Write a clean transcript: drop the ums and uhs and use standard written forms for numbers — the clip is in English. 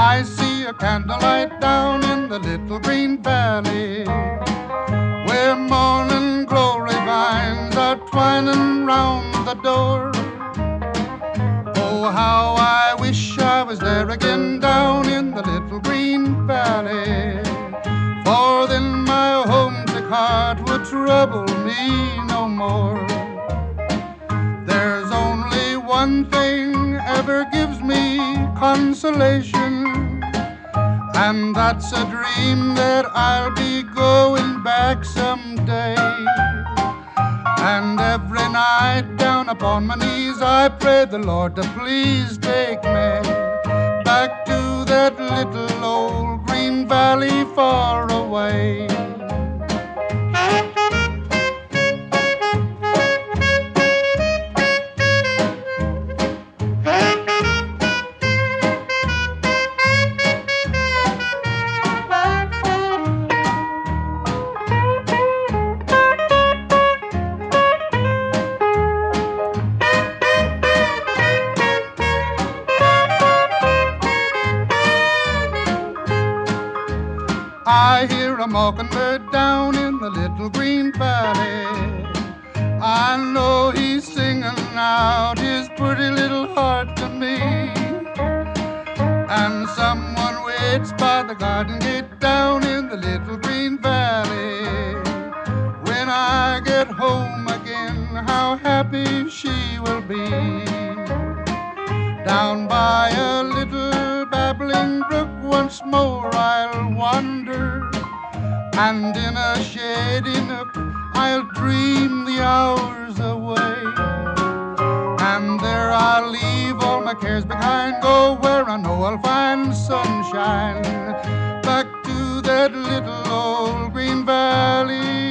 I see a candlelight down in the little green valley, where morning glory vines are twining round the door. Oh, how I wish I was there again down in the little green valley, for then my homesick heart would trouble me no more. There's only one thing ever gives me consolation, and that's a dream that I'll be going back someday. And every night down upon my knees I pray the Lord to please take me back to that little old green valley far away. I hear a mockingbird down in the little green valley. I know he's singing out his pretty little heart to me. And someone waits by the garden gate down in the little green valley. When I get home again, how happy she will be. Down by a little babbling brook once more I'll wander, and in a shady nook I'll dream the hours away. And there I'll leave all my cares behind, go where I know I'll find sunshine, back to that little old green valley